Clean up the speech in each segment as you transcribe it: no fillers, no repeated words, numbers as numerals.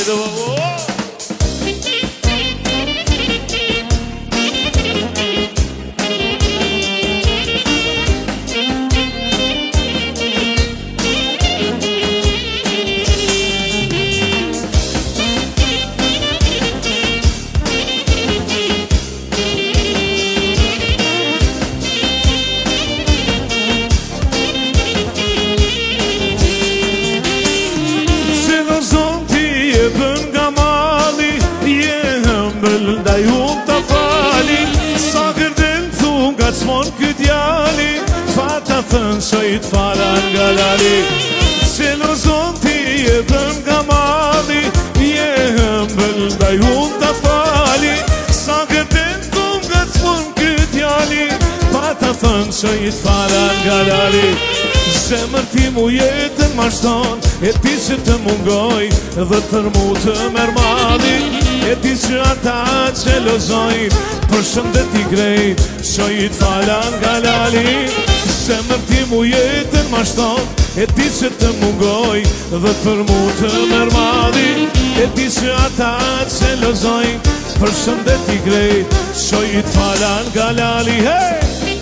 Haydi baba. Dajum të fali, sa kërdin thunga të smon këtë jali, fata thënë që i të fala nga lali. Se në zonë ti e bën nga mali, je hëmbël, dajum të fali, sa kërdin thunga të smon këtë jali, fata thënë që i të fala nga lali. Zemër ti mu jetën ma shton, e ti që të mungoj, dhe për mu të merë mali. E ti që ata që lozojnë, për shëndet i grejt, që i të falan nga lali. Zemër ti mu jetën ma shton, e ti që të mungoj, dhe për mu të merë mali. E ti që ata që lozojnë, për shëndet i grejt, që i të falan nga lali. Hey!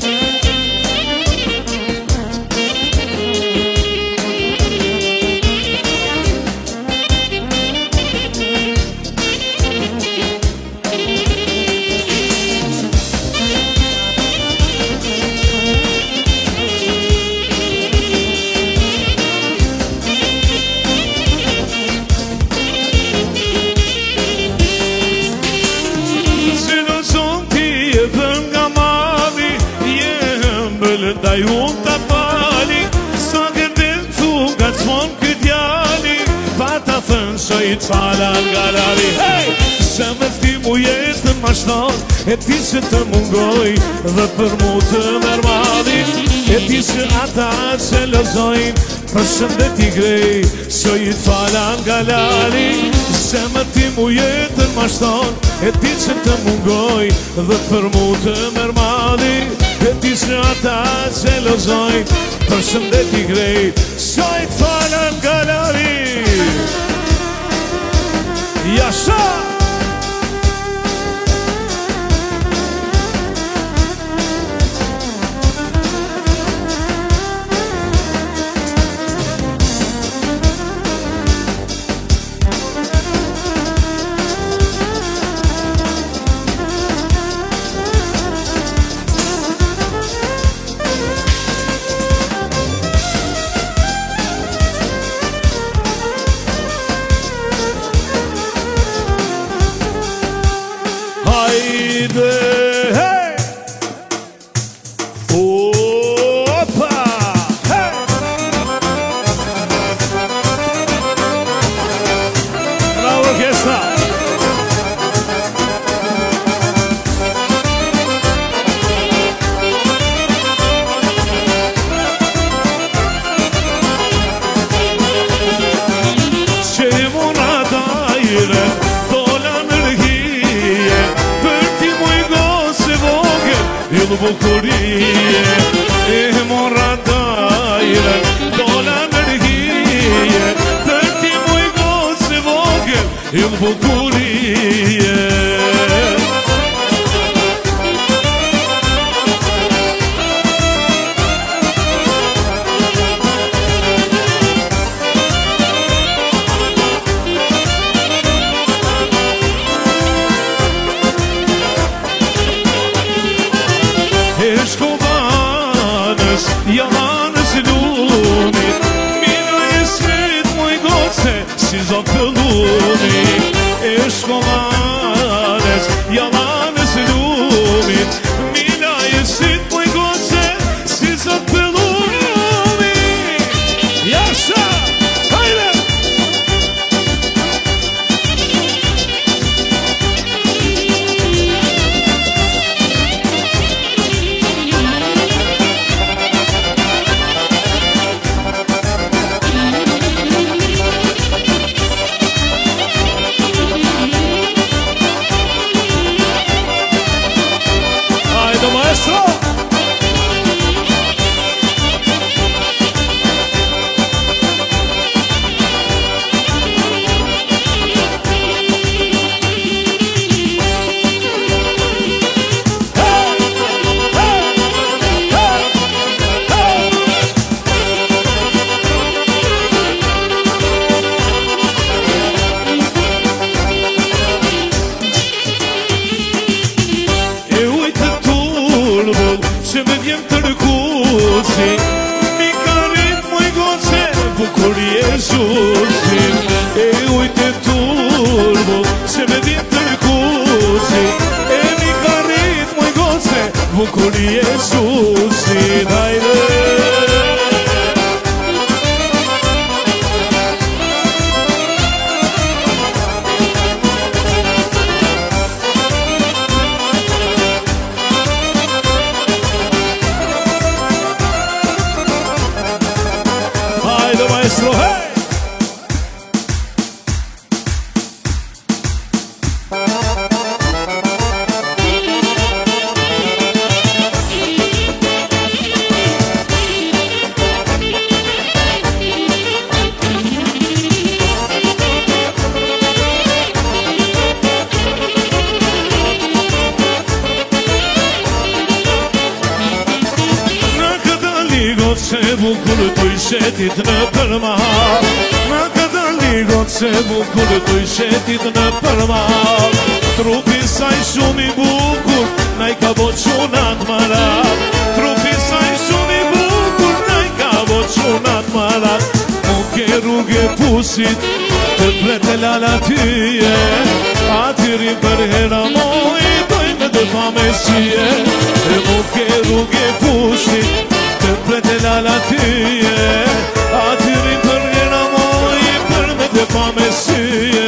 Daj unë të fali, sa kërdin thunga të smon këtë jali, pa ta thënë që i të fala nga lali. Hey! Zemër ti mu jetën ma shton, e ti që të mungoj, dhe për mu të merë mali. E ti që ata që lozojnë, për shëndet i grej, që i të fala nga lali. Zemër ti mu jetën ma shton, e ti që të mungoj, dhe për mu të merë mali. E ti që ata që lozojnë, për shëndet i grejt, që i të falan nga lali. Jasha! Haydi, hey! Opa! Hey! Bravo orkestra! Çemuna daire Yıl bukurije, mora dajre, dola mërhije, për ti muj gosë vogël, yıl bukurije. Shkovanës, javanës lunit, mina e sret muj goce, si zotë të lunit. E shkovanës susin. Ei, uite turbo, se vede în târcuții. E mica ritmă-i goțe, bucurie susin. Haide! Maestro, hey! Se bucură tu-i șetit nă părma. Năcă de ligot se bucură tu-i șetit nă părma. Trupii să-i șumi bucur, n-ai ca bociunat marat. Trupii să-i șumi bucur, n-ai ca bociunat marat. Muche rughe pusit, te pletele la tie. Atiri perhera moi, doi-me de famesie. Muche rughe pusit, pletela la tie, atiri perghera moi, perme de famesie.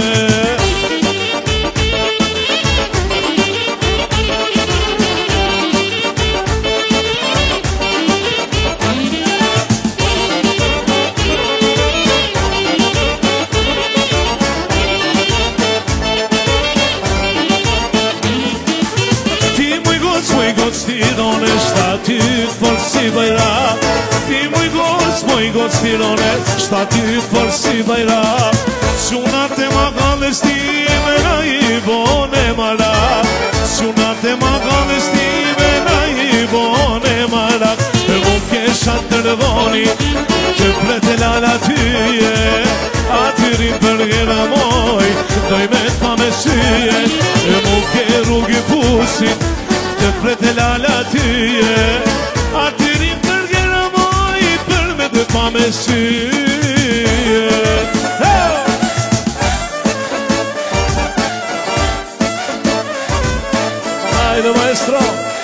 Moj goc ti done šta ti forsi bajra. Ti moj goc ti done šta ti forsi bajra. Sunate magale stime na i bone mara. Sunate magale stime na i bone mara. Muke šatrvoni te pletela la tije. Atiri pergera moj doj-me famesie. Muke rugi pusit te pletela la tie. Atiri perghera moi, perme de famesie. Haide, maestro!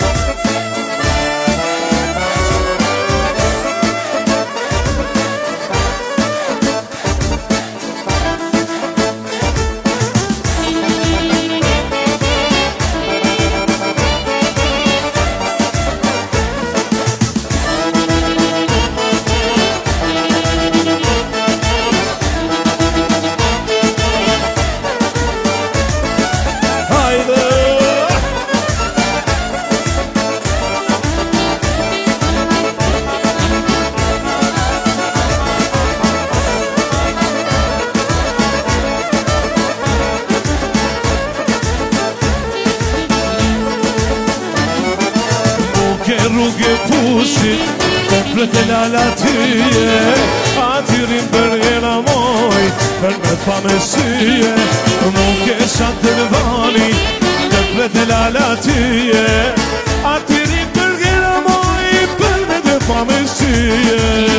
Rughe pusit, completela la tie. Atirin perghera moi, per me famesie. Muche șatrvoni, completela la tie. Atirin perghera moi, per me de famesie.